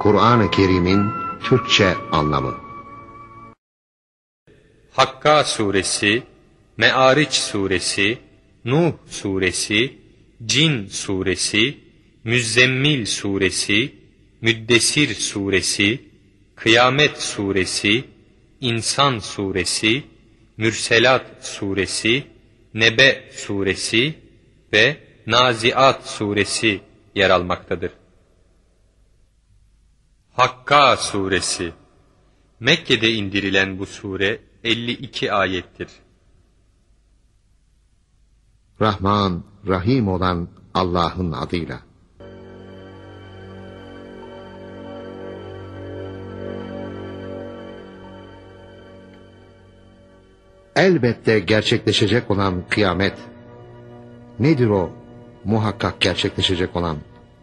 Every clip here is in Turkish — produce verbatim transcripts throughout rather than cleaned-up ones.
Kur'an-ı Kerim'in Türkçe anlamı. Hakka suresi, Me'ariç suresi, Nuh suresi, Cin suresi, Müzzemmil suresi, Müddessir suresi, Kıyamet suresi, İnsan suresi, Mürselat suresi, Nebe suresi ve Naziat suresi yer almaktadır. Hakka suresi, Mekke'de indirilen bu sure elli iki ayettir. Rahman, Rahim olan Allah'ın adıyla. Elbette gerçekleşecek olan kıyamet. Nedir o muhakkak gerçekleşecek olan?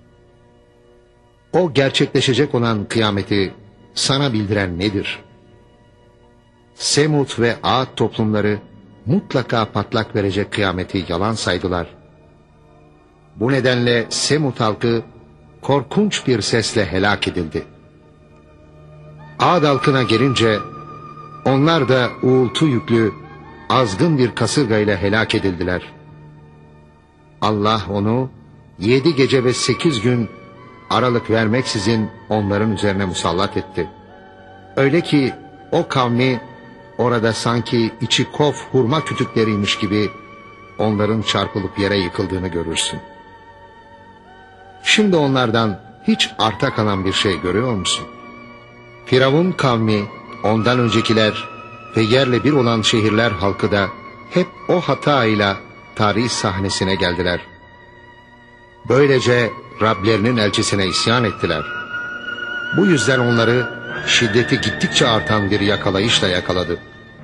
O gerçekleşecek olan kıyameti sana bildiren nedir? Semud ve Ad toplumları mutlaka patlak verecek kıyameti yalan saydılar. Bu nedenle Semud halkı korkunç bir sesle helak edildi. Ad halkına gelince onlar da uğultu yüklü azgın bir kasırga ile helak edildiler. Allah onu yedi gece ve sekiz gün aralık vermeksizin onların üzerine musallat etti. Öyle ki o kavmi orada sanki içi kof hurma kütükleriymiş gibi onların çarpılıp yere yıkıldığını görürsün. Şimdi onlardan hiç arta kalan bir şey görüyor musun? Firavun kavmi, ondan öncekiler ve yerle bir olan şehirler halkı da hep o hatayla tarih sahnesine geldiler. Böylece Rablerinin elçisine isyan ettiler. Bu yüzden onları şiddeti gittikçe artan bir yakalayışla yakaladı.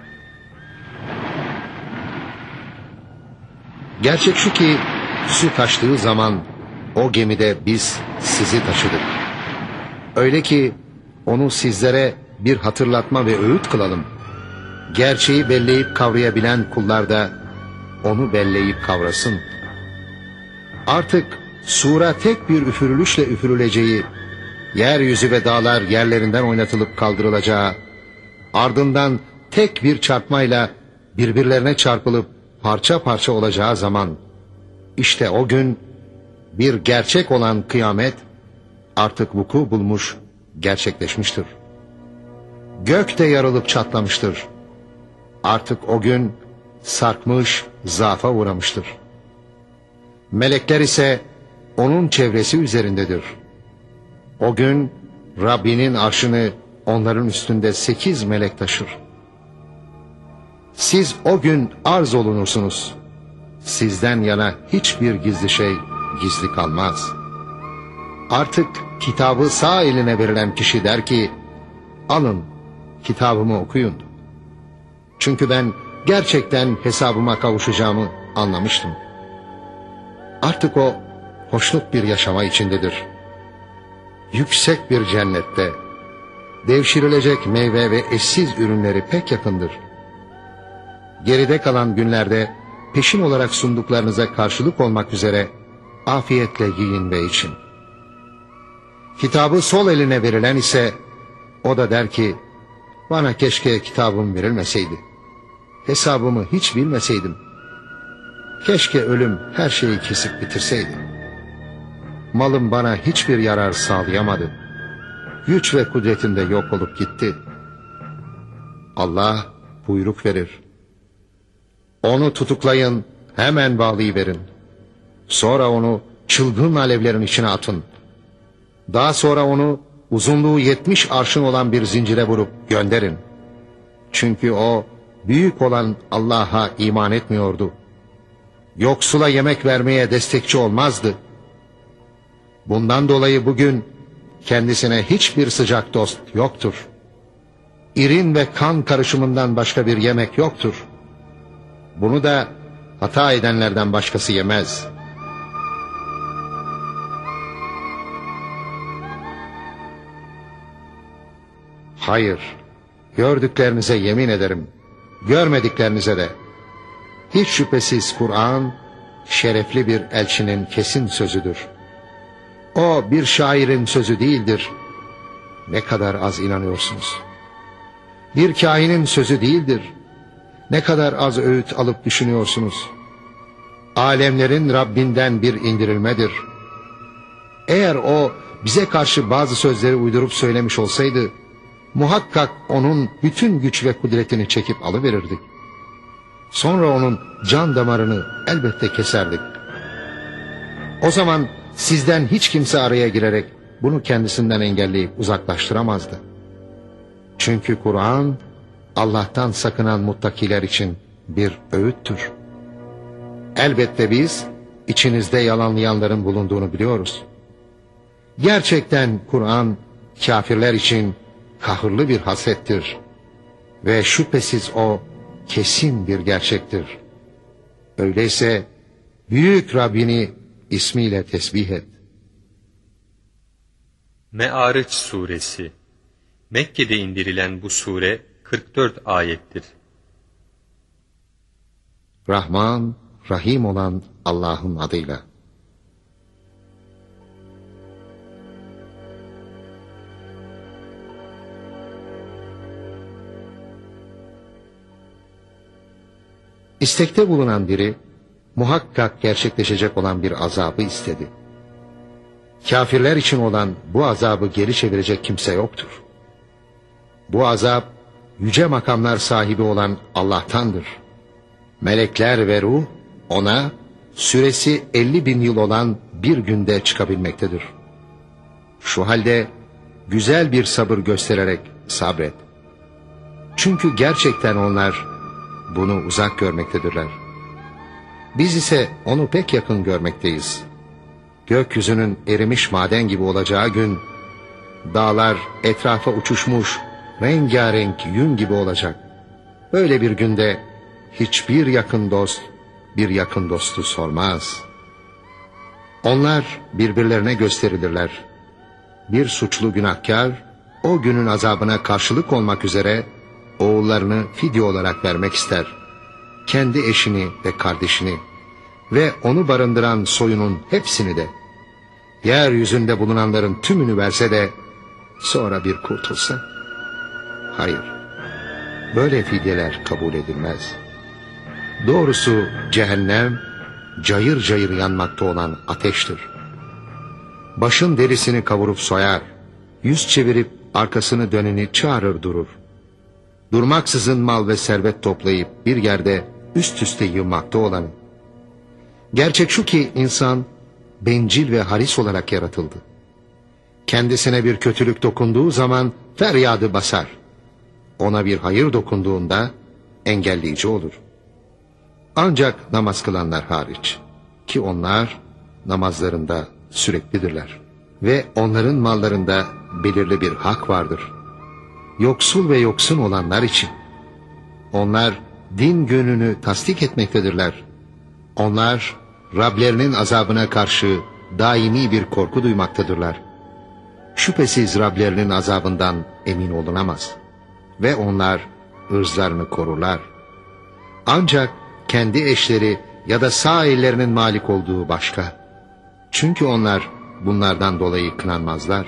Gerçek şu ki su taştığı zaman o gemide biz sizi taşıdık. Öyle ki onu sizlere bir hatırlatma ve öğüt kılalım. Gerçeği belleyip kavrayabilen kullar da onu belleyip kavrasın. Artık sura tek bir üfürülüşle üfürüleceği, yeryüzü ve dağlar yerlerinden oynatılıp kaldırılacağı, ardından tek bir çarpmayla birbirlerine çarpılıp parça parça olacağı zaman, işte o gün bir gerçek olan kıyamet artık vuku bulmuş, gerçekleşmiştir. Gök de yarılıp çatlamıştır. Artık o gün sarkmış, zaafa uğramıştır. Melekler ise onun çevresi üzerindedir. O gün Rabbinin arşını onların üstünde sekiz melek taşır. Siz o gün arz olunursunuz. Sizden yana hiçbir gizli şey gizli kalmaz. Artık kitabı sağ eline verilen kişi der ki, alın kitabımı okuyun. Çünkü ben gerçekten hesabıma kavuşacağımı anlamıştım. Artık o hoşnut bir yaşama içindedir. Yüksek bir cennette, devşirilecek meyve ve eşsiz ürünleri pek yakındır. Geride kalan günlerde peşin olarak sunduklarınıza karşılık olmak üzere afiyetle yiyin ve için. Kitabı sol eline verilen ise o da der ki, bana keşke kitabım verilmeseydi. Hesabımı hiç bilmeseydim. Keşke ölüm her şeyi kesip bitirseydi. Malım bana hiçbir yarar sağlayamadı. Güç ve kudretim de yok olup gitti. Allah buyruk verir. Onu tutuklayın, hemen bağlayıverin. Sonra onu çılgın alevlerin içine atın. Daha sonra onu uzunluğu yetmiş arşın olan bir zincire vurup gönderin. Çünkü o büyük olan Allah'a iman etmiyordu. Yoksula yemek vermeye destekçi olmazdı. Bundan dolayı bugün kendisine hiçbir sıcak dost yoktur. İrin ve kan karışımından başka bir yemek yoktur. Bunu da hata edenlerden başkası yemez. Hayır, gördüklerinize yemin ederim, görmediklerinize de. Hiç şüphesiz Kur'an, şerefli bir elçinin kesin sözüdür. O bir şairin sözü değildir. ne kadar az inanıyorsunuz. Bir kahinin sözü değildir. Ne kadar az öğüt alıp düşünüyorsunuz. Alemlerin Rabbinden bir indirilmedir. Eğer o bize karşı bazı sözleri uydurup söylemiş olsaydı, muhakkak onun bütün güç ve kudretini çekip alıverirdik. Sonra onun can damarını elbette keserdik. O zaman sizden hiç kimse araya girerek bunu kendisinden engelleyip uzaklaştıramazdı. Çünkü Kur'an Allah'tan sakınan muttakiler için bir öğüttür. Elbette biz içinizde yalanlayanların bulunduğunu biliyoruz. Gerçekten Kur'an kafirler için kahırlı bir hasettir ve şüphesiz o kesin bir gerçektir. Öyleyse büyük Rabbini ismiyle tesbih et. Me'ariç suresi. Mekke'de indirilen bu sure kırk dört ayettir. Rahman, Rahim olan Allah'ın adıyla. İstekte bulunan biri, muhakkak gerçekleşecek olan bir azabı istedi. Kafirler için olan bu azabı geri çevirecek kimse yoktur. Bu azap, yüce makamlar sahibi olan Allah'tandır. Melekler ve ruh, ona süresi elli bin yıl olan bir günde çıkabilmektedir. Şu halde güzel bir sabır göstererek sabret. Çünkü gerçekten onlar bunu uzak görmektedirler. Biz ise onu pek yakın görmekteyiz. Gökyüzünün erimiş maden gibi olacağı gün, dağlar etrafa uçuşmuş, rengarenk yün gibi olacak. Böyle bir günde hiçbir yakın dost, bir yakın dostu sormaz. Onlar birbirlerine gösterilirler. Bir suçlu günahkar, o günün azabına karşılık olmak üzere, oğullarını fidye olarak vermek ister. Kendi eşini ve kardeşini ve onu barındıran soyunun hepsini de, yeryüzünde bulunanların tümünü verse de sonra bir kurtulsa. Hayır, böyle fidyeler kabul edilmez. Doğrusu cehennem cayır cayır yanmakta olan ateştir. Başın derisini kavurup soyar, yüz çevirip arkasını döneni çağırır durur. Durmaksızın mal ve servet toplayıp bir yerde üst üste yığmakta olanı. Gerçek şu ki insan bencil ve haris olarak yaratıldı. Kendisine bir kötülük dokunduğu zaman feryadı basar. Ona bir hayır dokunduğunda engelleyici olur. Ancak namaz kılanlar hariç, ki onlar namazlarında süreklidirler. Ve onların mallarında belirli bir hak vardır. Yoksul ve yoksun olanlar için. Onlar din gününü tasdik etmektedirler. Onlar Rablerinin azabına karşı daimi bir korku duymaktadırlar. Şüphesiz Rablerinin azabından emin olunamaz. Ve onlar ırzlarını korurlar. Ancak kendi eşleri ya da sağ ellerinin malik olduğu başka. Çünkü onlar bunlardan dolayı kınanmazlar.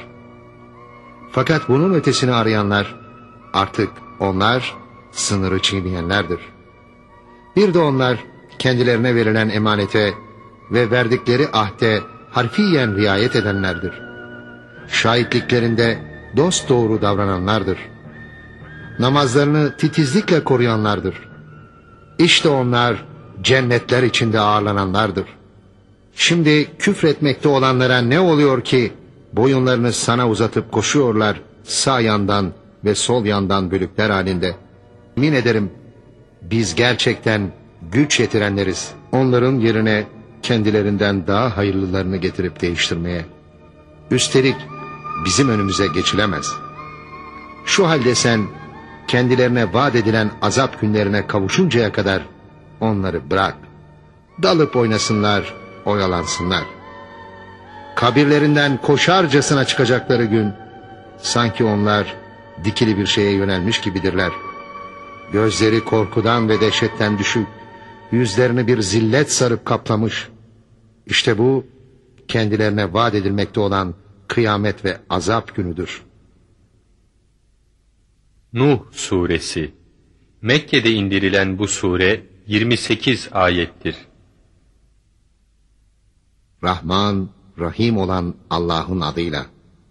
Fakat bunun ötesini arayanlar, artık onlar sınırı çiğneyenlerdir. Bir de onlar kendilerine verilen emanete ve verdikleri ahde harfiyen riayet edenlerdir. Şahitliklerinde dosdoğru davrananlardır. Namazlarını titizlikle koruyanlardır. İşte onlar cennetler içinde ağırlananlardır. Şimdi küfretmekte olanlara ne oluyor ki boyunlarını sana uzatıp koşuyorlar sağ yandan ve sol yandan bölükler halinde. Yemin ederim biz gerçekten güç yetirenleriz. Onların yerine kendilerinden daha hayırlılarını getirip değiştirmeye. Üstelik bizim önümüze geçilemez. Şu halde sen kendilerine vaat edilen azap günlerine kavuşuncaya kadar onları bırak. Dalıp oynasınlar, oyalansınlar. Kabirlerinden koşarcasına çıkacakları gün, sanki onlar dikili bir şeye yönelmiş gibidirler. Gözleri korkudan ve dehşetten düşük, yüzlerini bir zillet sarıp kaplamış. İşte bu kendilerine vaat edilmekte olan kıyamet ve azap günüdür. Nuh Suresi. Mekke'de indirilen bu sure yirmi sekiz ayettir. Rahman, Rahim olan Allah'ın adıyla.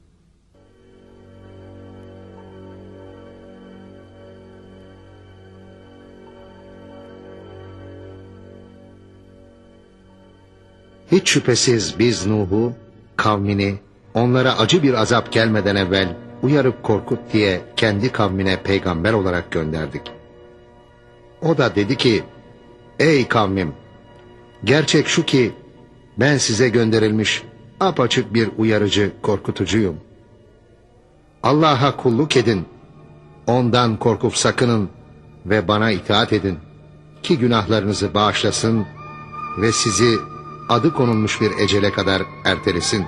Hiç şüphesiz biz Nuh'u, kavmini, onlara acı bir azap gelmeden evvel uyarıp korkut diye kendi kavmine peygamber olarak gönderdik. O da dedi ki, ey kavmim, gerçek şu ki ben size gönderilmiş apaçık bir uyarıcı, korkutucuyum. Allah'a kulluk edin, ondan korkup sakının ve bana itaat edin ki günahlarınızı bağışlasın ve sizi adı konulmuş bir ecele kadar ertelesin.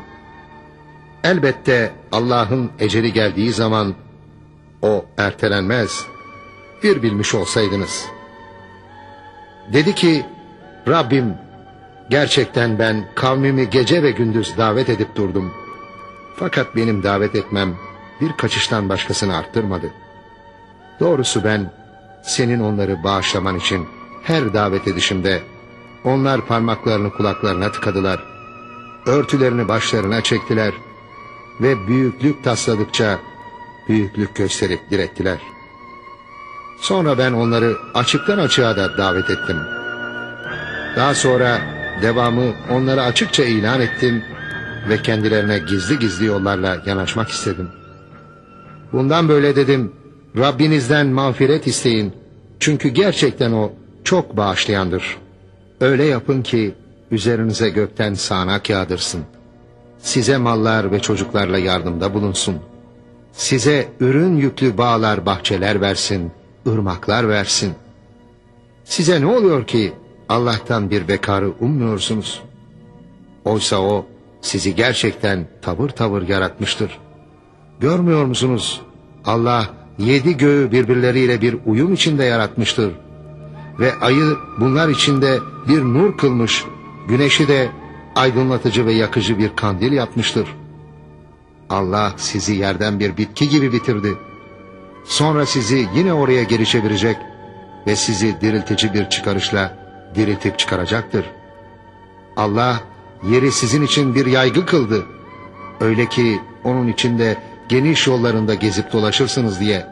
Elbette Allah'ın eceli geldiği zaman o ertelenmez. Bir bilmiş olsaydınız. Dedi ki, Rabbim, gerçekten ben kavmimi gece ve gündüz davet edip durdum. Fakat benim davet etmem bir kaçıştan başkasını arttırmadı. Doğrusu ben senin onları bağışlaman için her davet edişimde onlar parmaklarını kulaklarına tıkadılar, örtülerini başlarına çektiler ve büyüklük tasladıkça büyüklük gösterip direttiler. Sonra ben onları açıktan açığa da davet ettim. Daha sonra devamı onlara açıkça ilan ettim ve kendilerine gizli gizli yollarla yanaşmak istedim. Bundan böyle dedim, Rabbinizden mağfiret isteyin, çünkü gerçekten o çok bağışlayandır. Öyle yapın ki üzerinize gökten sağanak yağdırsın. Size mallar ve çocuklarla yardımda bulunsun. Size ürün yüklü bağlar, bahçeler versin, ırmaklar versin. Size ne oluyor ki Allah'tan bir bekarı ummuyorsunuz? Oysa o sizi gerçekten tavır tavır yaratmıştır. Görmüyor musunuz? Allah yedi göğü birbirleriyle bir uyum içinde yaratmıştır. Ve ayı bunlar içinde bir nur kılmış, güneşi de aydınlatıcı ve yakıcı bir kandil yapmıştır. Allah sizi yerden bir bitki gibi bitirdi. Sonra sizi yine oraya geri çevirecek ve sizi diriltici bir çıkarışla diriltip çıkaracaktır. Allah yeri sizin için bir yaygı kıldı. Öyle ki onun içinde geniş yollarında gezip dolaşırsınız diye.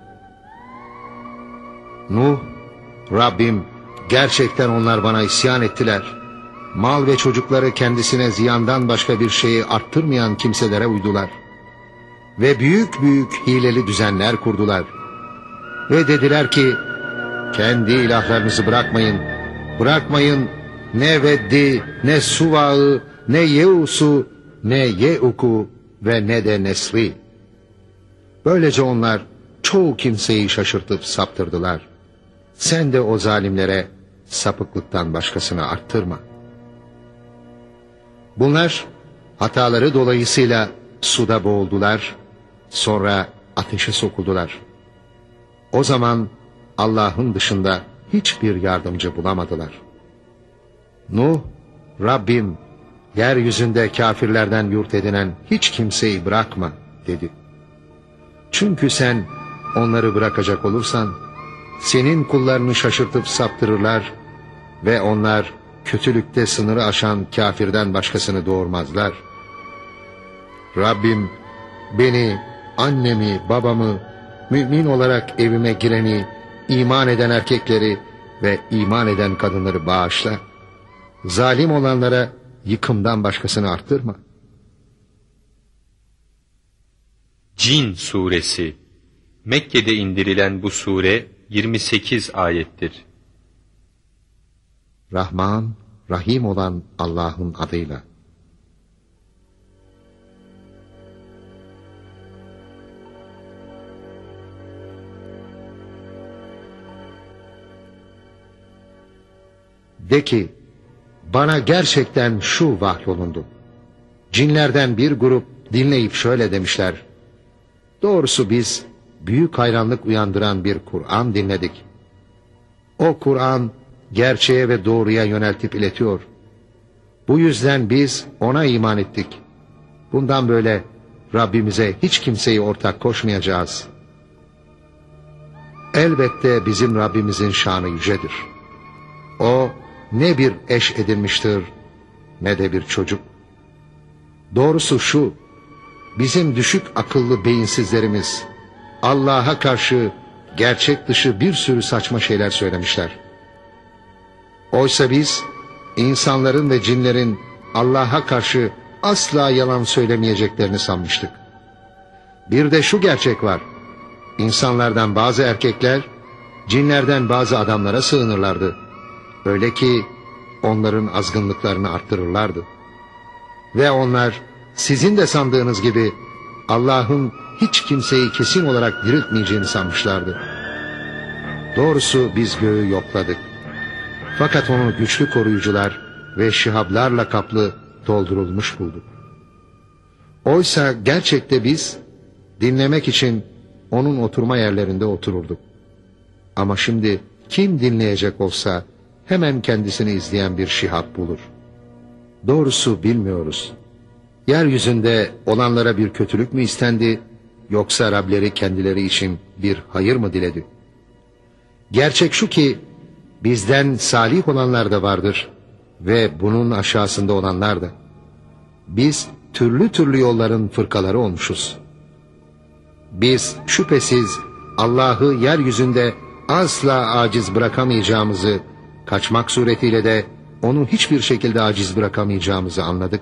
Nuh, Rabbim, gerçekten onlar bana isyan ettiler. Mal ve çocukları kendisine ziyandan başka bir şeyi arttırmayan kimselere uydular. Ve büyük büyük hileli düzenler kurdular. Ve dediler ki, kendi ilahlarınızı bırakmayın, bırakmayın ne Veddi, ne Suva'ı, ne Yeus'u, ne Yeuk'u ve ne de Nesri. Böylece onlar çoğu kimseyi şaşırtıp saptırdılar. Sen de o zalimlere sapıklıktan başkasını arttırma. Bunlar hataları dolayısıyla suda boğuldular, sonra ateşe sokuldular. O zaman Allah'ın dışında hiçbir yardımcı bulamadılar. Nuh, Rabbim, yeryüzünde kafirlerden yurt edinen hiç kimseyi bırakma dedi. Çünkü sen onları bırakacak olursan, senin kullarını şaşırtıp saptırırlar ve onlar kötülükte sınırı aşan kafirden başkasını doğurmazlar. Rabbim beni, annemi, babamı, mümin olarak evime gireni, iman eden erkekleri ve iman eden kadınları bağışla. Zalim olanlara yıkımdan başkasını arttırma. Cin Suresi. Mekke'de indirilen bu sure yirmi sekiz ayettir. Rahman, Rahim olan Allah'ın adıyla. De ki, bana gerçekten şu vahyolundu. Cinlerden bir grup dinleyip şöyle demişler: doğrusu biz büyük hayranlık uyandıran bir Kur'an dinledik. O Kur'an gerçeğe ve doğruya yöneltip iletiyor. Bu yüzden biz ona iman ettik. Bundan böyle Rabbimize hiç kimseyi ortak koşmayacağız. Elbette bizim Rabbimizin şanı yücedir. O ne bir eş edinmiştir ne de bir çocuk. Doğrusu şu, bizim düşük akıllı beyinsizlerimiz Allah'a karşı gerçek dışı bir sürü saçma şeyler söylemişler. Oysa biz insanların ve cinlerin Allah'a karşı asla yalan söylemeyeceklerini sanmıştık. Bir de şu gerçek var. İnsanlardan bazı erkekler cinlerden bazı adamlara sığınırlardı. Öyle ki onların azgınlıklarını arttırırlardı. Ve onlar sizin de sandığınız gibi Allah'ın hiç kimseyi kesin olarak diriltmeyeceğini sanmışlardı. Doğrusu biz göğü yokladık. Fakat onu güçlü koruyucular ve şihablarla kaplı doldurulmuş bulduk. Oysa gerçekte biz dinlemek için onun oturma yerlerinde otururduk. Ama şimdi kim dinleyecek olsa hemen kendisini izleyen bir şihap bulur. Doğrusu bilmiyoruz. Yeryüzünde olanlara bir kötülük mü istendi, yoksa Rableri kendileri için bir hayır mı diledi? Gerçek şu ki bizden salih olanlar da vardır ve bunun aşağısında olanlar da. Biz türlü türlü yolların fırkaları olmuşuz. Biz şüphesiz Allah'ı yeryüzünde asla aciz bırakamayacağımızı, kaçmak suretiyle de onu hiçbir şekilde aciz bırakamayacağımızı anladık.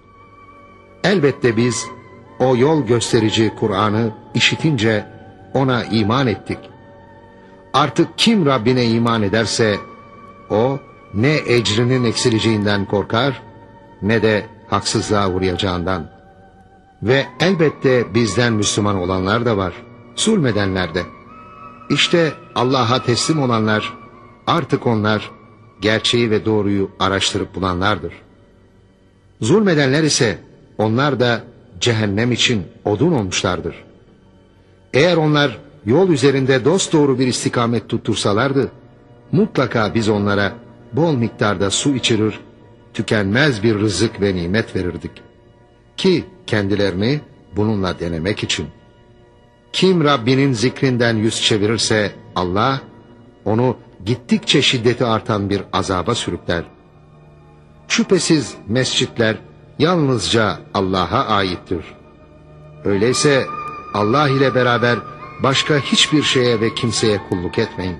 Elbette biz o yol gösterici Kur'an'ı işitince ona iman ettik. Artık kim Rabbine iman ederse o ne ecrinin eksileceğinden korkar ne de haksızlığa uğrayacağından. Ve elbette bizden Müslüman olanlar da var, zulmedenler de. İşte Allah'a teslim olanlar, artık onlar gerçeği ve doğruyu araştırıp bulanlardır. Zulmedenler ise onlar da cehennem için odun olmuşlardır. Eğer onlar yol üzerinde dosdoğru bir istikamet tuttursalardı, mutlaka biz onlara bol miktarda su içirir, tükenmez bir rızık ve nimet verirdik. Ki kendilerini bununla denemek için. Kim Rabbinin zikrinden yüz çevirirse Allah, onu gittikçe şiddeti artan bir azaba sürükler. Şüphesiz mescitler yalnızca Allah'a aittir. Öyleyse Allah ile beraber başka hiçbir şeye ve kimseye kulluk etmeyin.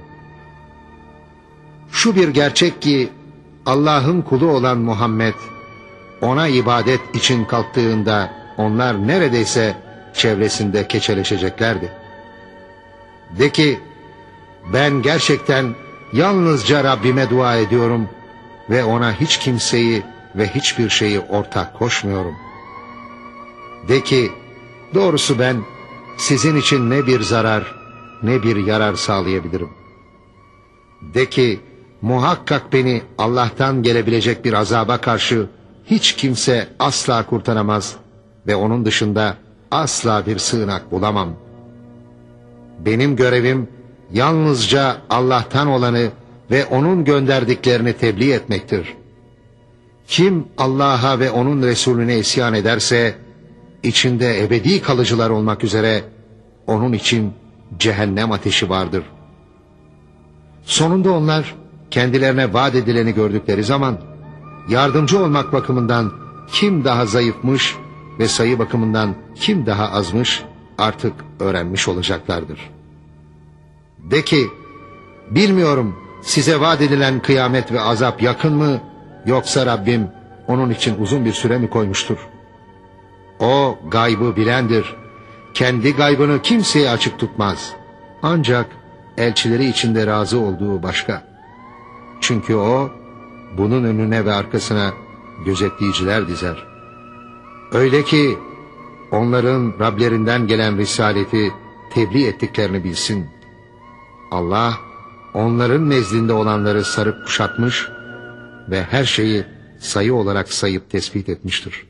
Şu bir gerçek ki Allah'ın kulu olan Muhammed ona ibadet için kalktığında onlar neredeyse çevresinde keçeleşeceklerdi. De ki ben gerçekten yalnızca Rabbime dua ediyorum ve ona hiç kimseyi ve hiçbir şeyi ortak koşmuyorum. De ki doğrusu ben sizin için ne bir zarar ne bir yarar sağlayabilirim. De ki muhakkak beni Allah'tan gelebilecek bir azaba karşı hiç kimse asla kurtaramaz ve onun dışında asla bir sığınak bulamam. Benim görevim yalnızca Allah'tan olanı ve onun gönderdiklerini tebliğ etmektir. Kim Allah'a ve onun Resulüne isyan ederse içinde ebedi kalıcılar olmak üzere onun için cehennem ateşi vardır. Sonunda onlar kendilerine vaat edileni gördükleri zaman yardımcı olmak bakımından kim daha zayıfmış ve sayı bakımından kim daha azmış artık öğrenmiş olacaklardır. De ki bilmiyorum size vaat edilen kıyamet ve azap yakın mı yoksa Rabbim onun için uzun bir süre mi koymuştur? O gaybı bilendir. Kendi gaybını kimseye açık tutmaz. Ancak elçileri içinde razı olduğu başka. Çünkü o bunun önüne ve arkasına gözetleyiciler dizer. Öyle ki onların Rablerinden gelen risaleti tebliğ ettiklerini bilsin. Allah onların nezdinde olanları sarıp kuşatmış ve her şeyi sayı olarak sayıp tespit etmiştir.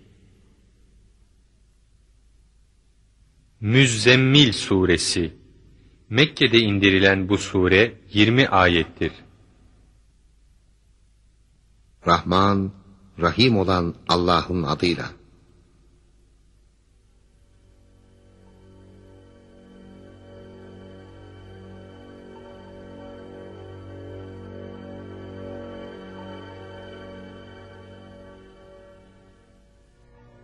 Müzzemmil Suresi Mekke'de indirilen bu sure yirmi ayettir. Rahman, Rahim olan Allah'ın adıyla.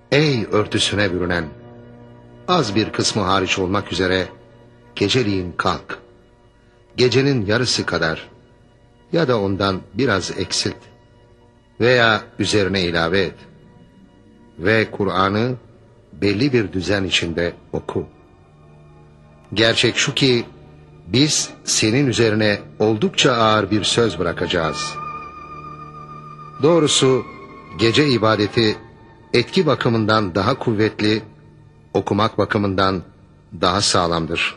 Ey örtüsüne bürünen, az bir kısmı hariç olmak üzere geceliğin kalk. Gecenin yarısı kadar ya da ondan biraz eksilt veya üzerine ilave et. Ve Kur'an'ı belli bir düzen içinde oku. Gerçek şu ki biz senin üzerine oldukça ağır bir söz bırakacağız. Doğrusu gece ibadeti etki bakımından daha kuvvetli, okumak bakımından daha sağlamdır.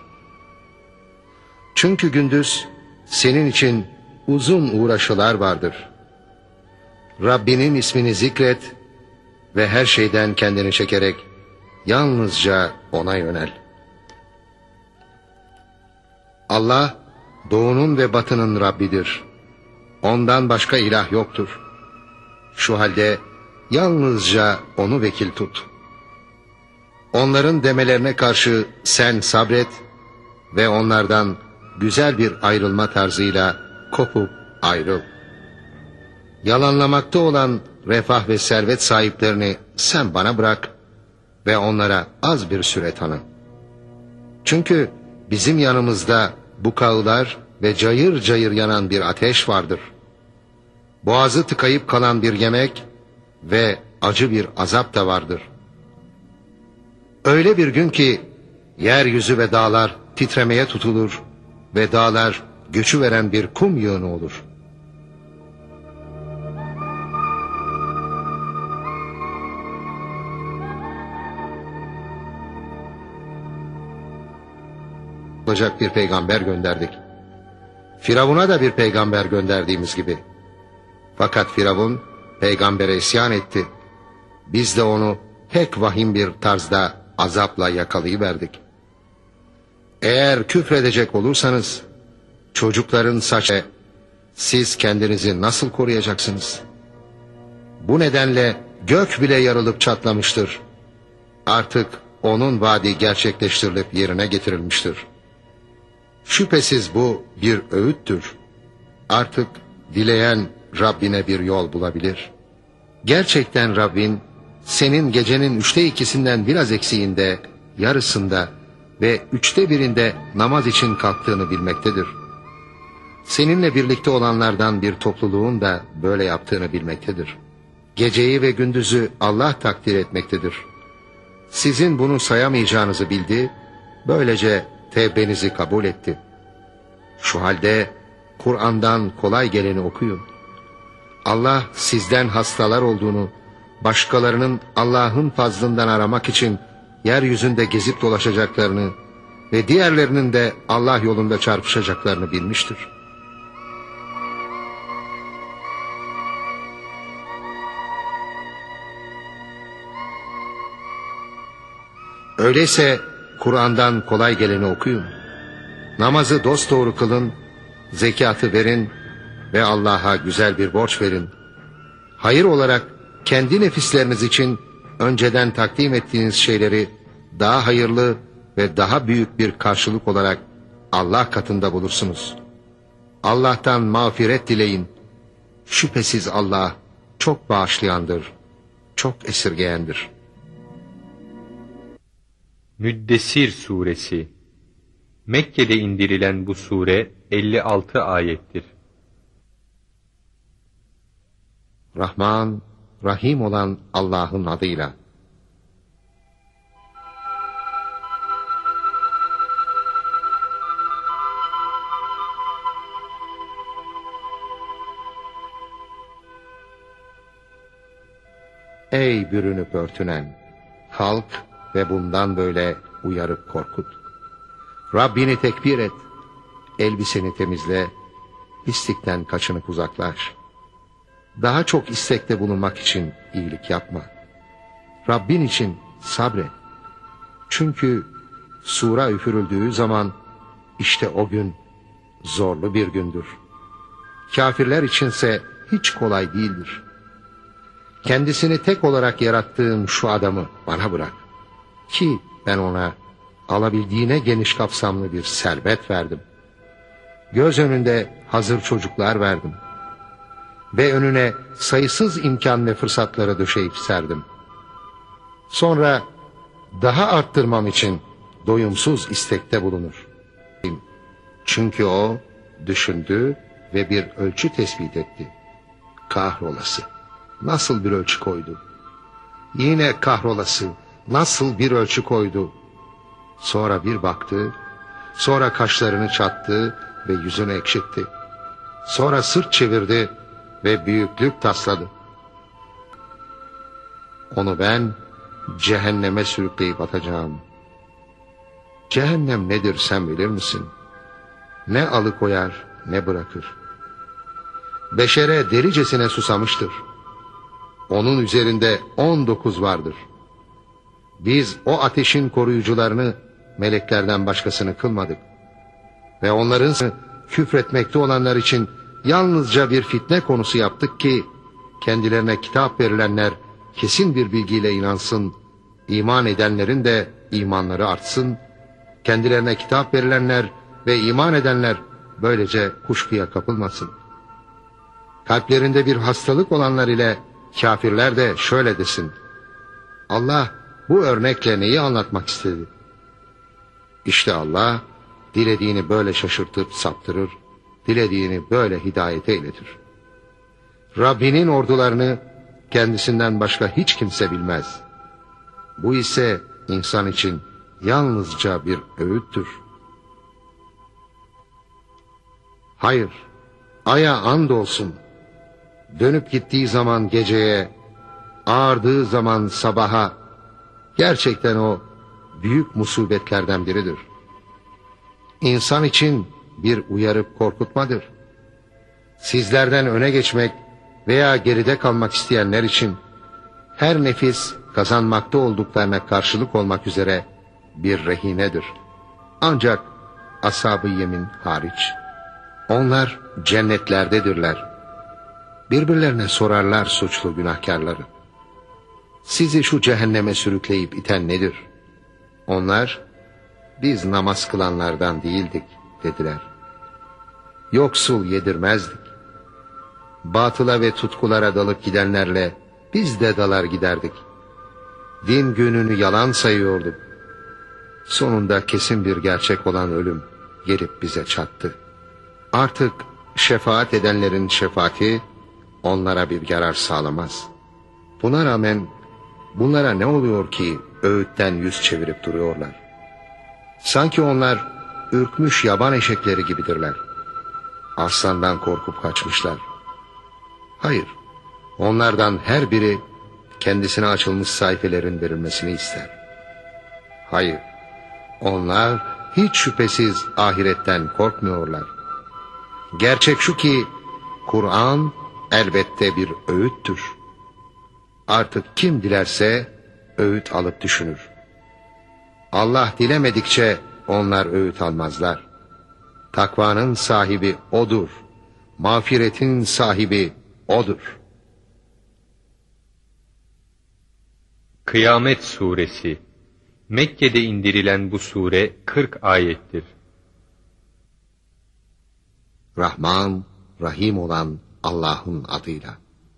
Çünkü gündüz senin için uzun uğraşılar vardır. Rabbinin ismini zikret ve her şeyden kendini çekerek yalnızca ona yönel. Allah doğunun ve batının Rabbidir. Ondan başka ilah yoktur. Şu halde yalnızca onu vekil tut. Onların demelerine karşı sen sabret ve onlardan güzel bir ayrılma tarzıyla kopup ayrıl. Yalanlamakta olan refah ve servet sahiplerini sen bana bırak ve onlara az bir süre tanı. Çünkü bizim yanımızda bukağılar ve cayır cayır yanan bir ateş vardır. Boğazı tıkayıp kalan bir yemek ve acı bir azap da vardır. Öyle bir gün ki yeryüzü ve dağlar titremeye tutulur ve dağlar göçü veren bir kum yığını olur. Olacak bir peygamber gönderdik. Firavun'a da bir peygamber gönderdiğimiz gibi. Fakat Firavun peygambere isyan etti. Biz de onu pek vahim bir tarzda azapla yakalayıverdik. Eğer küfredecek olursanız çocukların saçı, siz kendinizi nasıl koruyacaksınız? Bu nedenle gök bile yarılıp çatlamıştır. Artık onun vaadi gerçekleştirilip yerine getirilmiştir. Şüphesiz bu bir öğüttür. Artık dileyen Rabbine bir yol bulabilir. Gerçekten Rabbin senin gecenin üçte ikisinden biraz eksiğinde, yarısında ve üçte birinde namaz için kalktığını bilmektedir. Seninle birlikte olanlardan bir topluluğun da böyle yaptığını bilmektedir. Geceyi ve gündüzü Allah takdir etmektedir. Sizin bunu sayamayacağınızı bildi, böylece tevbenizi kabul etti. Şu halde Kur'an'dan kolay geleni okuyun. Allah sizden hastalar olduğunu, başkalarının Allah'ın fazlından aramak için yeryüzünde gezip dolaşacaklarını ve diğerlerinin de Allah yolunda çarpışacaklarını bilmiştir. Öyleyse Kur'an'dan kolay geleni okuyun. Namazı dosdoğru kılın, zekatı verin ve Allah'a güzel bir borç verin. Hayır olarak kendi nefisleriniz için önceden takdim ettiğiniz şeyleri daha hayırlı ve daha büyük bir karşılık olarak Allah katında bulursunuz. Allah'tan mağfiret dileyin. Şüphesiz Allah çok bağışlayandır, çok esirgeyendir. Müddessir Suresi Mekke'de indirilen bu sure elli altı ayettir. Rahman, Rahim olan Allah'ın adıyla. Ey bürünüp örtünen, kalk ve bundan böyle uyarıp korkut. Rabbini tekbir et, elbiseni temizle, pislikten kaçınıp uzaklaş. Daha çok istekte bulunmak için iyilik yapma. Rabbin için sabret. Çünkü sura üfürüldüğü zaman işte o gün zorlu bir gündür. Kafirler içinse hiç kolay değildir. Kendisini tek olarak yarattığım şu adamı bana bırak. Ki ben ona alabildiğine geniş kapsamlı bir servet verdim. Göz önünde hazır çocuklar verdim. Ve önüne sayısız imkan ve fırsatları döşeyip serdim. Sonra daha arttırmam için doyumsuz istekte bulunur. Çünkü o düşündü ve bir ölçü tespit etti. Kahrolası, nasıl bir ölçü koydu? Yine kahrolası, nasıl bir ölçü koydu? Sonra bir baktı, sonra kaşlarını çattı ve yüzünü ekşitti. Sonra sırt çevirdi ve büyüklük tasladı. Onu ben cehenneme sürükleyip atacağım. Cehennem nedir sen bilir misin? Ne alıkoyar ne bırakır. Beşere delicesine susamıştır. Onun üzerinde on dokuz vardır. Biz o ateşin koruyucularını meleklerden başkasını kılmadık. Ve onların küfretmekte olanlar için yalnızca bir fitne konusu yaptık ki kendilerine kitap verilenler kesin bir bilgiyle inansın, iman edenlerin de imanları artsın, kendilerine kitap verilenler ve iman edenler böylece kuşkuya kapılmasın. Kalplerinde bir hastalık olanlar ile kafirler de şöyle desin: Allah bu örnekle neyi anlatmak istedi? İşte Allah dilediğini böyle şaşırtıp saptırır, dilediğini böyle hidayete iletir. Rabbinin ordularını kendisinden başka hiç kimse bilmez. Bu ise insan için yalnızca bir öğüttür. Hayır, aya andolsun. Dönüp gittiği zaman geceye, ağardığı zaman sabaha, gerçekten o büyük musibetlerden biridir. İnsan için bir uyarıp korkutmadır. Sizlerden öne geçmek veya geride kalmak isteyenler için her nefis kazanmakta olduklarına karşılık olmak üzere bir rehinedir. Ancak ashab-ı yemin hariç. Onlar cennetlerdedirler. Birbirlerine sorarlar suçlu günahkarları: sizi şu cehenneme sürükleyip iten nedir? Onlar, biz namaz kılanlardan değildik dediler. Yoksul yedirmezdik. Batıla ve tutkulara dalıp gidenlerle biz de dalar giderdik. Din gününü yalan sayıyorduk. Sonunda kesin bir gerçek olan ölüm gelip bize çattı. Artık şefaat edenlerin şefaati onlara bir yarar sağlamaz. Buna rağmen bunlara ne oluyor ki öğütten yüz çevirip duruyorlar? Sanki onlar ürkmüş yaban eşekleri gibidirler. Aslandan korkup kaçmışlar. Hayır, onlardan her biri kendisine açılmış sayfelerin verilmesini ister. Hayır, onlar hiç şüphesiz ahiretten korkmuyorlar. Gerçek şu ki Kur'an elbette bir öğüttür. Artık kim dilerse öğüt alıp düşünür. Allah dilemedikçe onlar öğüt almazlar. Takvanın sahibi O'dur. Mağfiretin sahibi O'dur. Kıyamet Suresi. Mekke'de indirilen bu sure kırk ayettir. Rahman, Rahim olan Allah'ın adıyla.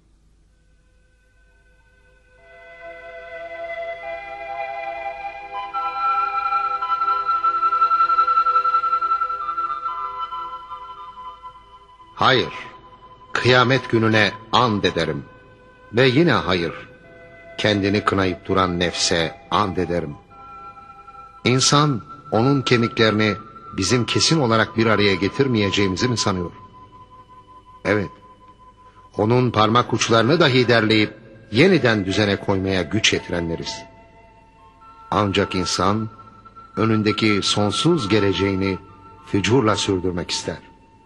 Hayır, kıyamet gününe and ederim. Ve yine hayır, kendini kınayıp duran nefse and ederim. İnsan onun kemiklerini bizim kesin olarak bir araya getirmeyeceğimizi mi sanıyor? Evet, onun parmak uçlarını dahi derleyip yeniden düzene koymaya güç yetirenleriz. Ancak insan önündeki sonsuz geleceğini fücurla sürdürmek ister.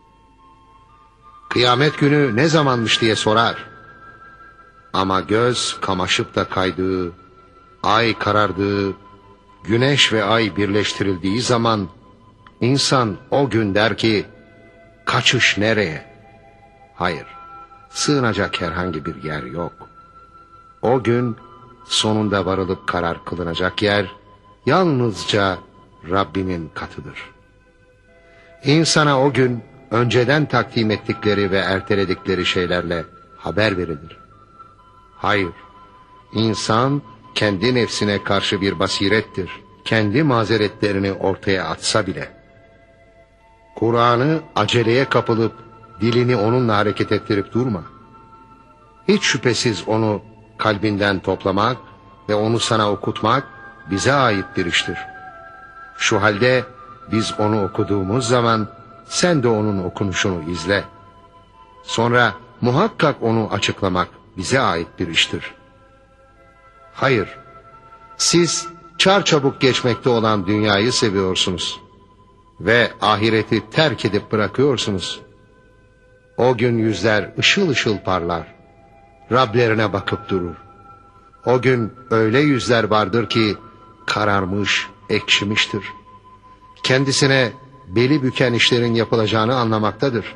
Kıyamet günü ne zamanmış diye sorar. Ama göz kamaşıp da kaydığı, ay karardığı, güneş ve ay birleştirildiği zaman insan o gün der ki, kaçış nereye? Hayır, sığınacak herhangi bir yer yok. O gün sonunda varılıp karar kılınacak yer yalnızca Rabbimin katıdır. İnsana o gün önceden takdim ettikleri ve erteledikleri şeylerle haber verilir. Hayır, insan kendi nefsine karşı bir basirettir. Kendi mazeretlerini ortaya atsa bile. Kur'an'ı aceleye kapılıp dilini onunla hareket ettirip durma. Hiç şüphesiz onu kalbinden toplamak ve onu sana okutmak bize ait bir iştir. Şu halde biz onu okuduğumuz zaman sen de onun okunuşunu izle. Sonra muhakkak onu açıklamak bize ait bir iştir. Hayır, siz çarçabuk geçmekte olan dünyayı seviyorsunuz ve ahireti terk edip bırakıyorsunuz. O gün yüzler ışıl ışıl parlar, Rablerine bakıp durur. O gün öyle yüzler vardır ki kararmış, ekşimiştir. Kendisine beli büken işlerin yapılacağını anlamaktadır.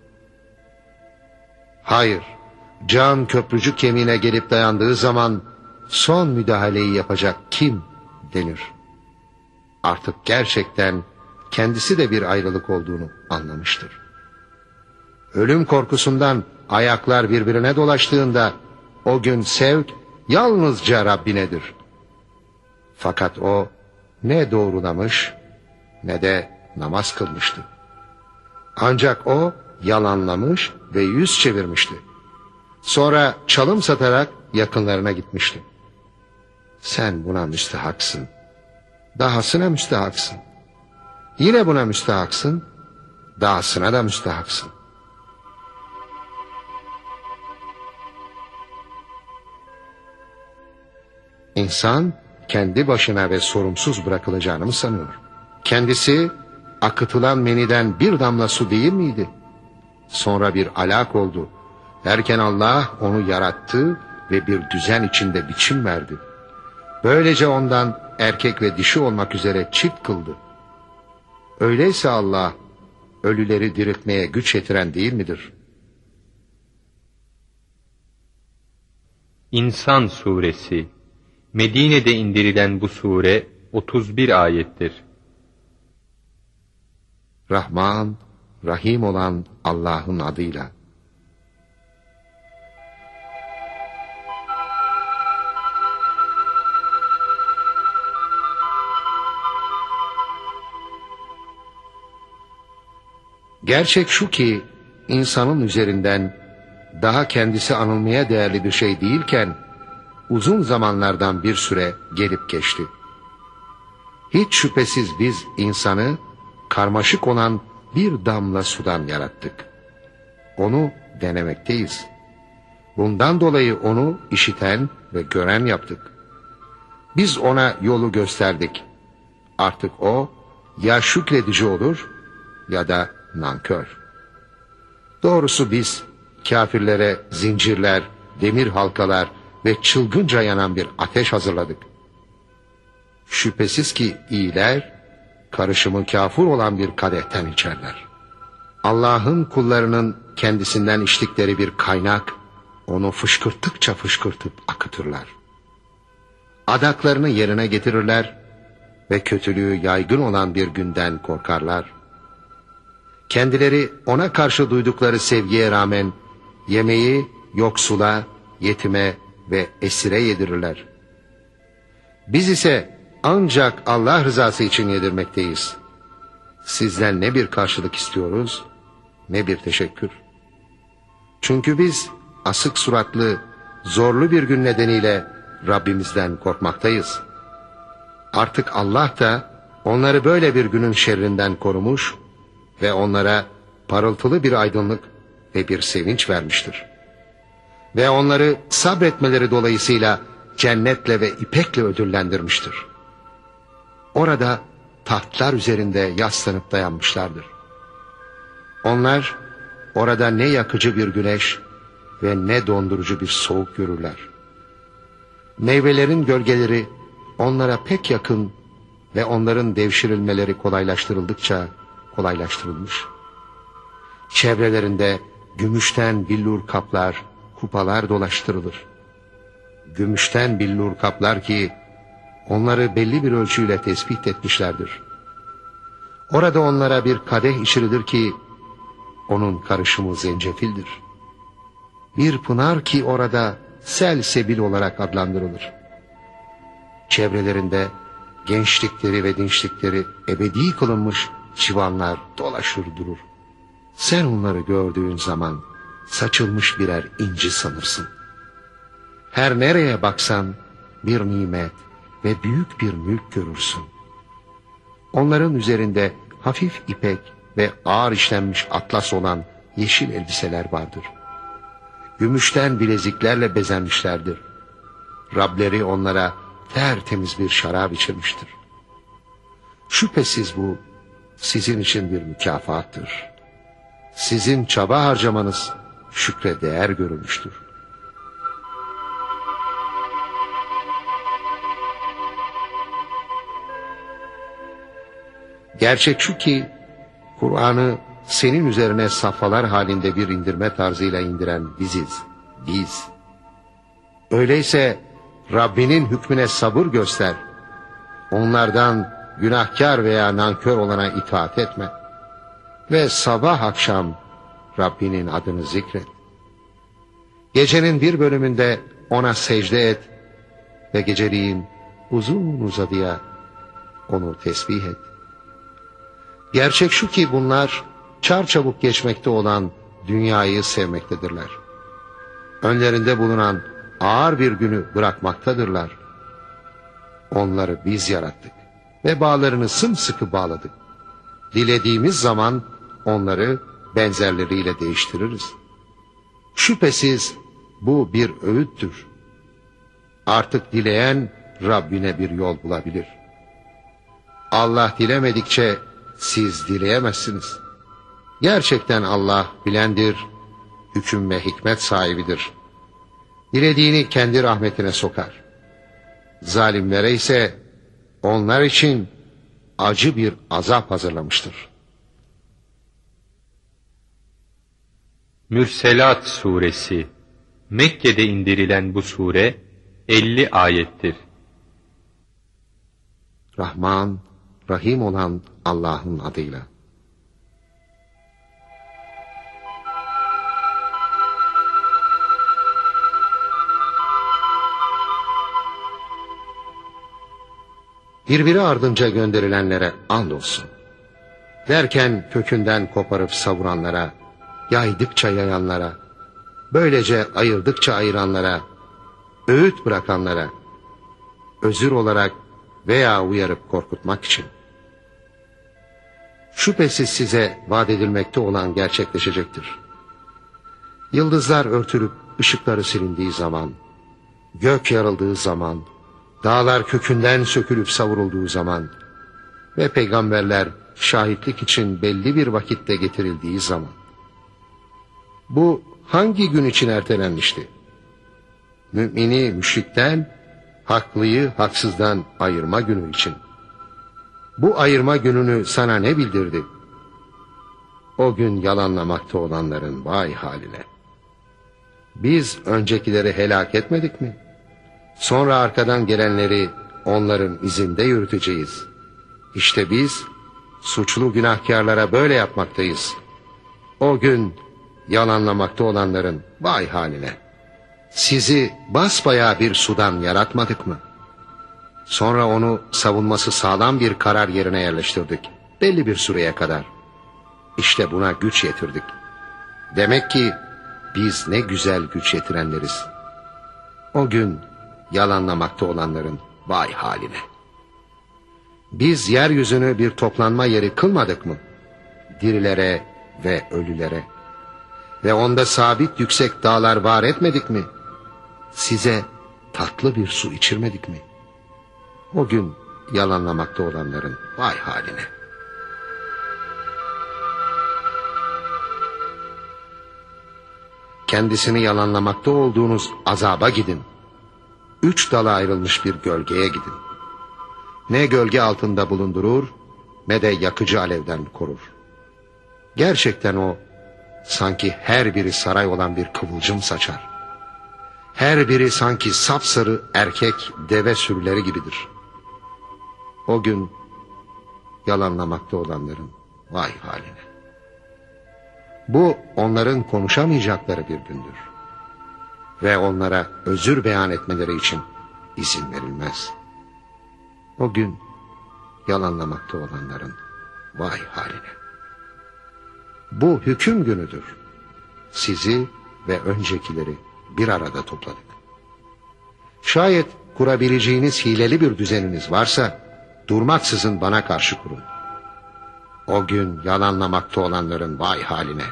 Hayır, can köprücük kemiğine gelip dayandığı zaman son müdahaleyi yapacak kim denir. Artık gerçekten kendisi de bir ayrılık olduğunu anlamıştır. Ölüm korkusundan ayaklar birbirine dolaştığında o gün sevk yalnızca Rabbinedir. Fakat o ne doğrulamış ne de namaz kılmıştı. Ancak o yalanlamış ve yüz çevirmişti. Sonra çalım satarak yakınlarına gitmişti. Sen buna müstehaksın. Dahasına müstehaksın. Yine buna müstehaksın. Dahasına da müstehaksın. İnsan kendi başına ve sorumsuz bırakılacağını mı sanıyor? Kendisi akıtılan meniden bir damla su değil miydi? Sonra bir alak oldu. Derken Allah onu yarattı ve bir düzen içinde biçim verdi. Böylece ondan erkek ve dişi olmak üzere çift kıldı. Öyleyse Allah ölüleri diriltmeye güç yetiren değil midir? İnsan Suresi. Medine'de indirilen bu sure otuz bir ayettir. Rahman, Rahim olan Allah'ın adıyla. Gerçek şu ki insanın üzerinden daha kendisi anılmaya değerli bir şey değilken uzun zamanlardan bir süre gelip geçti. Hiç şüphesiz biz insanı karmaşık olan bir damla sudan yarattık. Onu denemekteyiz. Bundan dolayı onu işiten ve gören yaptık. Biz ona yolu gösterdik. Artık o ya şükredici olur ya da nankör. Doğrusu biz kafirlere zincirler, demir halkalar ve çılgınca yanan bir ateş hazırladık. Şüphesiz ki iyiler karışımı kafur olan bir kadehten içerler. Allah'ın kullarının kendisinden içtikleri bir kaynak, onu fışkırttıkça fışkırtıp akıtırlar. Adaklarını yerine getirirler ve kötülüğü yaygın olan bir günden korkarlar. Kendileri ona karşı duydukları sevgiye rağmen yemeği yoksula, yetime ve esire yedirirler. Biz ise ancak Allah rızası için yedirmekteyiz. Sizden ne bir karşılık istiyoruz ne bir teşekkür. Çünkü biz asık suratlı, zorlu bir gün nedeniyle Rabbimizden korkmaktayız. Artık Allah da onları böyle bir günün şerrinden korumuş ve onlara parıltılı bir aydınlık ve bir sevinç vermiştir. Ve onları sabretmeleri dolayısıyla cennetle ve ipekle ödüllendirmiştir. Orada tahtlar üzerinde yaslanıp dayanmışlardır. Onlar orada ne yakıcı bir güneş ve ne dondurucu bir soğuk görürler. Meyvelerin gölgeleri onlara pek yakın ve onların devşirilmeleri kolaylaştırıldıkça kolaylaştırılmış. Çevrelerinde gümüşten billur kaplar, kupalar dolaştırılır. Gümüşten billur kaplar ki onları belli bir ölçüyle tespit etmişlerdir. Orada onlara bir kadeh içirilir ki onun karışımı zencefildir. Bir pınar ki orada selsebil olarak adlandırılır. Çevrelerinde gençlikleri ve dinçlikleri ebedi kılınmış civanlar dolaşır durur. Sen onları gördüğün zaman saçılmış birer inci sanırsın. Her nereye baksan bir nimet ve büyük bir mülk görürsün. Onların üzerinde hafif ipek ve ağır işlenmiş atlas olan yeşil elbiseler vardır. Gümüşten bileziklerle bezenmişlerdir. Rableri onlara tertemiz bir şarap içirmiştir. Şüphesiz bu sizin için bir mükafattır. Sizin çaba harcamanız şükre değer görülmüştür. Gerçek şu ki Kur'an'ı senin üzerine safhalar halinde bir indirme tarzıyla indiren biziz, biz. Öyleyse Rabbinin hükmüne sabır göster. Onlardan günahkar veya nankör olana itaat etme. Ve sabah akşam Rabbinin adını zikret. Gecenin bir bölümünde ona secde et ve geceliğin uzun uzadıya onu tesbih et. Gerçek şu ki bunlar çarçabuk geçmekte olan dünyayı sevmektedirler. Önlerinde bulunan ağır bir günü bırakmaktadırlar. Onları biz yarattık ve bağlarını sımsıkı bağladık. Dilediğimiz zaman onları benzerleriyle değiştiririz. Şüphesiz bu bir öğüttür. Artık dileyen Rabbine bir yol bulabilir. Allah dilemedikçe siz dileyemezsiniz. Gerçekten Allah bilendir, hüküm ve hikmet sahibidir. Dilediğini kendi rahmetine sokar. Zalimlere ise onlar için acı bir azap hazırlamıştır. Mürselat Suresi Mekke'de indirilen bu sure elli ayettir. Rahman, Rahim olan Allah'ın adıyla. Birbiri ardınca gönderilenlere andolsun. Derken kökünden koparıp savuranlara, yaydıkça yayanlara, böylece ayırdıkça ayıranlara, öğüt bırakanlara, özür olarak veya uyarıp korkutmak için. Şüphesiz size vaat edilmekte olan gerçekleşecektir. Yıldızlar örtülüp ışıkları silindiği zaman, gök yarıldığı zaman, dağlar kökünden sökülüp savurulduğu zaman ve peygamberler şahitlik için belli bir vakitte getirildiği zaman. Bu hangi gün için ertelenmişti? Mümini müşrikten, haklıyı haksızdan ayırma günü için. Bu ayırma gününü sana ne bildirdi? O gün yalanlamakta olanların vay haline. Biz öncekileri helak etmedik mi? Sonra arkadan gelenleri onların izinde yürüteceğiz. İşte biz suçlu günahkarlara böyle yapmaktayız. O gün yalanlamakta olanların vay haline. Sizi basbayağı bir sudan yaratmadık mı? Sonra onu savunması sağlam bir karar yerine yerleştirdik. Belli bir süreye kadar. İşte buna güç yetirdik. Demek ki biz ne güzel güç yetirenleriz. O gün yalanlamakta olanların vay haline. Biz yeryüzünü bir toplanma yeri kılmadık mı? Dirilere ve ölülere. Ve onda sabit yüksek dağlar var etmedik mi? Size tatlı bir su içirmedik mi? O gün yalanlamakta olanların vay haline. Kendisini yalanlamakta olduğunuz azaba gidin. Üç dala ayrılmış bir gölgeye gidin. Ne gölge altında bulundurur, ne de yakıcı alevden korur. Gerçekten o, sanki her biri saray olan bir kıvılcım saçar. Her biri sanki sapsarı erkek deve sürüleri gibidir. O gün yalanlamakta olanların vay haline. Bu onların konuşamayacakları bir gündür. Ve onlara özür beyan etmeleri için izin verilmez. O gün yalanlamakta olanların vay haline. Bu hüküm günüdür. Sizi ve öncekileri bir arada topladık. Şayet kurabileceğiniz hileli bir düzeniniz varsa durmaksızın bana karşı kurun. O gün yalanlamakta olanların vay haline.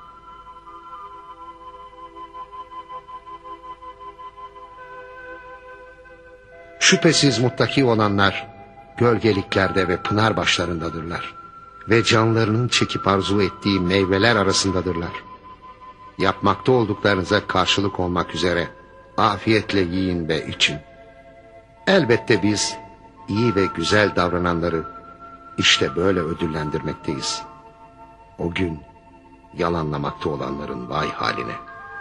Şüphesiz muttaki olanlar gölgeliklerde ve pınar başlarındadırlar. Ve canlarının çekip arzu ettiği meyveler arasındadırlar. Yapmakta olduklarınıza karşılık olmak üzere afiyetle yiyin ve için. Elbette biz iyi ve güzel davrananları işte böyle ödüllendirmekteyiz. O gün yalanlamakta olanların vay haline.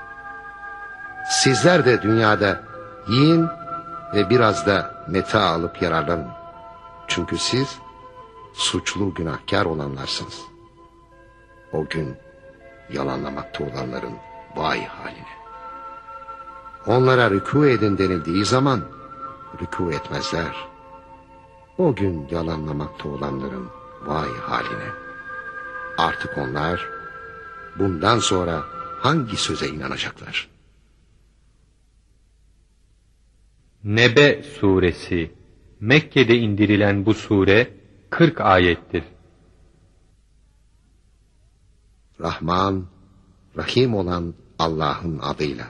Sizler de dünyada yiyin ve biraz da meta alıp yararlanın. Çünkü siz suçlu günahkar olanlarsınız. O gün yalanlamakta olanların vay haline. Onlara rükû edin denildiği zaman rükû etmezler. O gün yalanlamakta olanların vay haline. Artık onlar bundan sonra hangi söze inanacaklar? Nebe suresi, Mekke'de indirilen bu sure kırk ayettir. Rahman, Rahim olan Allah'ın adıyla.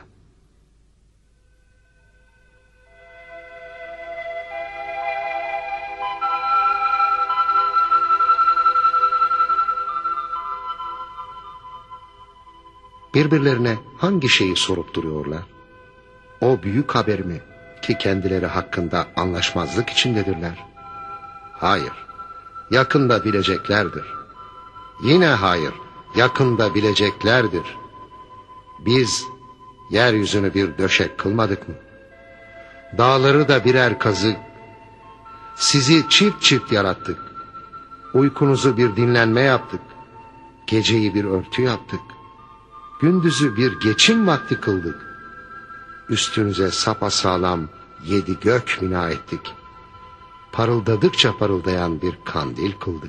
Birbirlerine hangi şeyi sorup duruyorlar? O büyük haber mi ki kendileri hakkında anlaşmazlık içindedirler? Hayır, yakında bileceklerdir. Yine hayır, yakında bileceklerdir. Biz yeryüzünü bir döşek kılmadık mı? Dağları da birer kazık. Sizi çift çift yarattık. Uykunuzu bir dinlenme yaptık. Geceyi bir örtü yaptık. Gündüzü bir geçim vakti kıldık. Üstünüze sapasağlam yedi gök bina ettik. Parıldadıkça parıldayan bir kandil kıldık.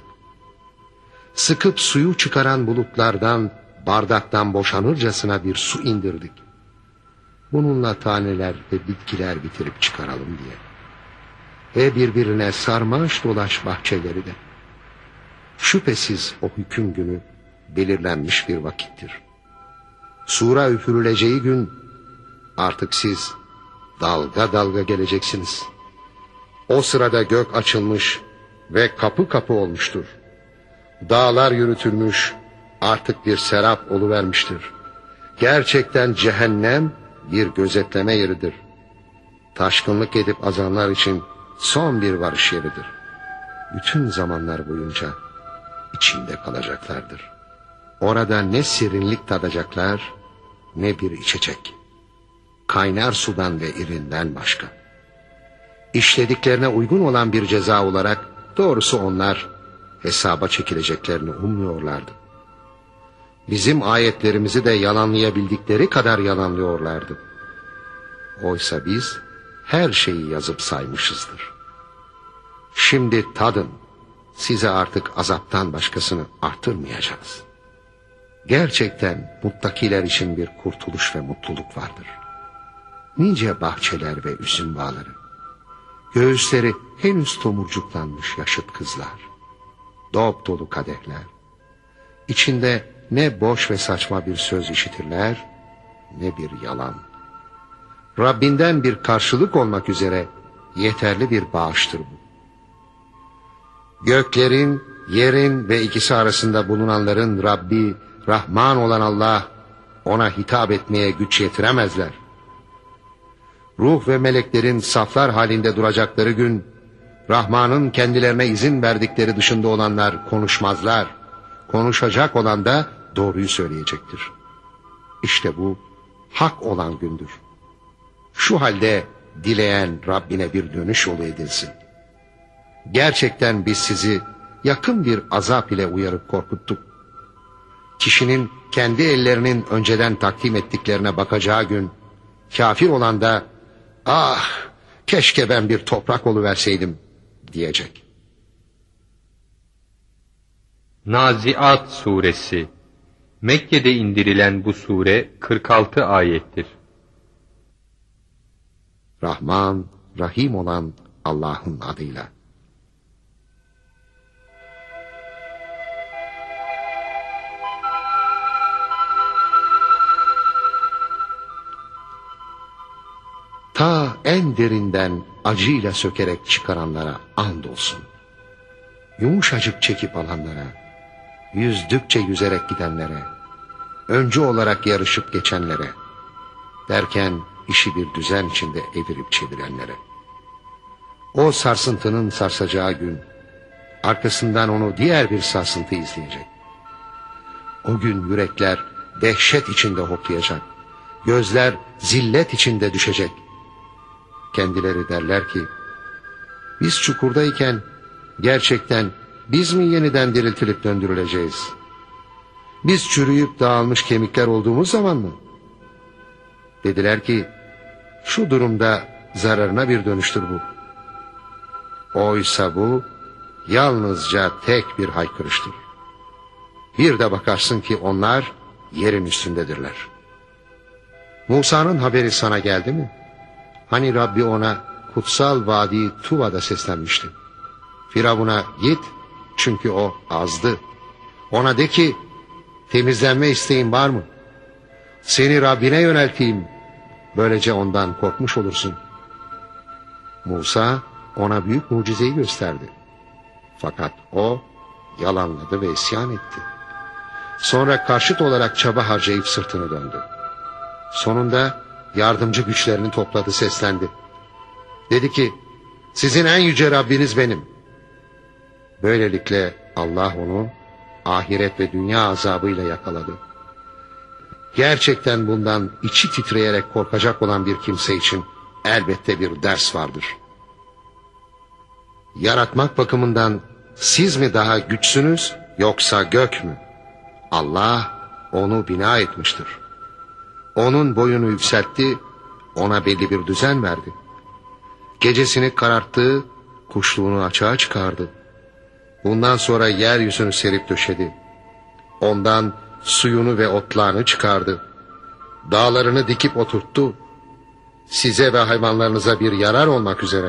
Sıkıp suyu çıkaran bulutlardan bardaktan boşanırcasına bir su indirdik. Bununla taneler ve bitkiler bitirip çıkaralım diye. Ve birbirine sarmaş dolaş bahçeleri de. Şüphesiz o hüküm günü belirlenmiş bir vakittir. Sura üfürüleceği gün artık siz dalga dalga geleceksiniz. O sırada gök açılmış ve kapı kapı olmuştur. Dağlar yürütülmüş, artık bir serap oluvermiştir. Gerçekten cehennem bir gözetleme yeridir. Taşkınlık edip azanlar için son bir varış yeridir. Bütün zamanlar boyunca içinde kalacaklardır. Orada ne serinlik tadacaklar, ne bir içecek. Kaynar sudan ve irinden başka. İşlediklerine uygun olan bir ceza olarak doğrusu onlar hesaba çekileceklerini ummuyorlardı. Bizim ayetlerimizi de yalanlayabildikleri kadar yalanlıyorlardı. Oysa biz her şeyi yazıp saymışızdır. Şimdi tadın, size artık azaptan başkasını artırmayacağız. Gerçekten muttakiler için bir kurtuluş ve mutluluk vardır. Nice bahçeler ve üzüm bağları. Göğüsleri henüz tomurcuklanmış yaşıt kızlar. Dop dolu kadehler. İçinde ne boş ve saçma bir söz işitirler, ne bir yalan. Rabbinden bir karşılık olmak üzere yeterli bir bağıştır bu. Göklerin, yerin ve ikisi arasında bulunanların Rabbi, Rahman olan Allah, ona hitap etmeye güç yetiremezler. Ruh ve meleklerin saflar halinde duracakları gün, Rahman'ın kendilerine izin verdikleri dışında olanlar konuşmazlar. Konuşacak olan da doğruyu söyleyecektir. İşte bu hak olan gündür. Şu halde dileyen Rabbine bir dönüş yolu edilsin. Gerçekten biz sizi yakın bir azap ile uyarıp korkuttuk. Kişinin kendi ellerinin önceden takdim ettiklerine bakacağı gün, kafir olan da ah keşke ben bir toprak oluverseydim diyecek. Naziat Suresi Mekke'de indirilen bu sure kırk altı ayettir. Rahman, Rahim olan Allah'ın adıyla. Ta en derinden acıyla sökerek çıkaranlara andolsun. Yumuşacık çekip alanlara, yüzdükçe yüzerek gidenlere, öncü olarak yarışıp geçenlere, derken işi bir düzen içinde evirip çevirenlere. O sarsıntının sarsacağı gün, arkasından onu diğer bir sarsıntı izleyecek. O gün yürekler dehşet içinde hoplayacak, gözler zillet içinde düşecek. Kendileri derler ki, biz çukurdayken gerçekten biz mi yeniden diriltilip döndürüleceğiz? Biz çürüyüp dağılmış kemikler olduğumuz zaman mı? Dediler ki, şu durumda zararına bir dönüştür bu. Oysa bu yalnızca tek bir haykırıştır. Bir de bakarsın ki onlar yerin üstündedirler. Musa'nın haberi sana geldi mi? Hani Rabbi ona kutsal vadi Tuva'da seslenmişti. Firavun'a git çünkü o azdı. Ona de ki temizlenme isteğin var mı? Seni Rabbine yönelteyim. Böylece ondan korkmuş olursun. Musa ona büyük mucizeyi gösterdi. Fakat o yalanladı ve isyan etti. Sonra karşıt olarak çaba harcayıp sırtını döndü. Sonunda yardımcı güçlerini topladı, seslendi. Dedi ki, sizin en yüce Rabbiniz benim. Böylelikle Allah onu ahiret ve dünya azabıyla yakaladı. Gerçekten bundan içi titreyerek korkacak olan bir kimse için elbette bir ders vardır. Yaratmak bakımından siz mi daha güçsünüz yoksa gök mü? Allah onu bina etmiştir. Onun boyunu yükseltti, ona belli bir düzen verdi. Gecesini kararttı, kuşluğunu açığa çıkardı. Bundan sonra yeryüzünü serip döşedi. Ondan suyunu ve otlağını çıkardı. Dağlarını dikip oturttu. Size ve hayvanlarınıza bir yarar olmak üzere.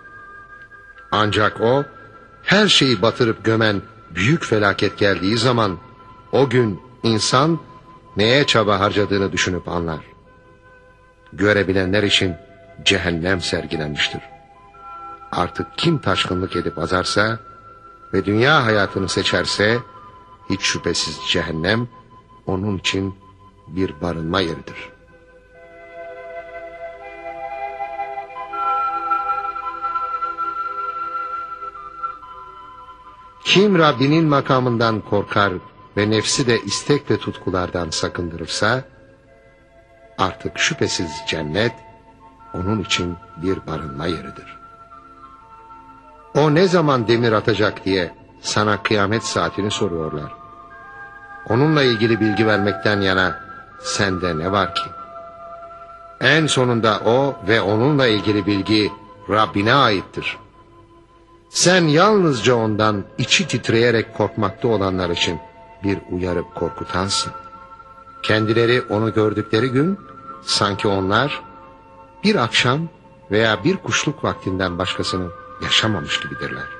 Ancak o, her şeyi batırıp gömen büyük felaket geldiği zaman, o gün insan neye çaba harcadığını düşünüp anlar. Görebilenler için cehennem sergilenmiştir. Artık kim taşkınlık edip azarsa ve dünya hayatını seçerse, hiç şüphesiz cehennem onun için bir barınma yeridir. Kim Rabbinin makamından korkar ve nefsi de istek ve tutkulardan sakındırırsa, artık şüphesiz cennet onun için bir barınma yeridir. O ne zaman demir atacak diye sana kıyamet saatini soruyorlar. Onunla ilgili bilgi vermekten yana sende ne var ki? En sonunda o ve onunla ilgili bilgi Rabbine aittir. Sen yalnızca ondan içi titreyerek korkmakta olanlar için bir uyarıp korkutansın. Kendileri onu gördükleri gün sanki onlar bir akşam veya bir kuşluk vaktinden başkasını yaşamamış gibidirler.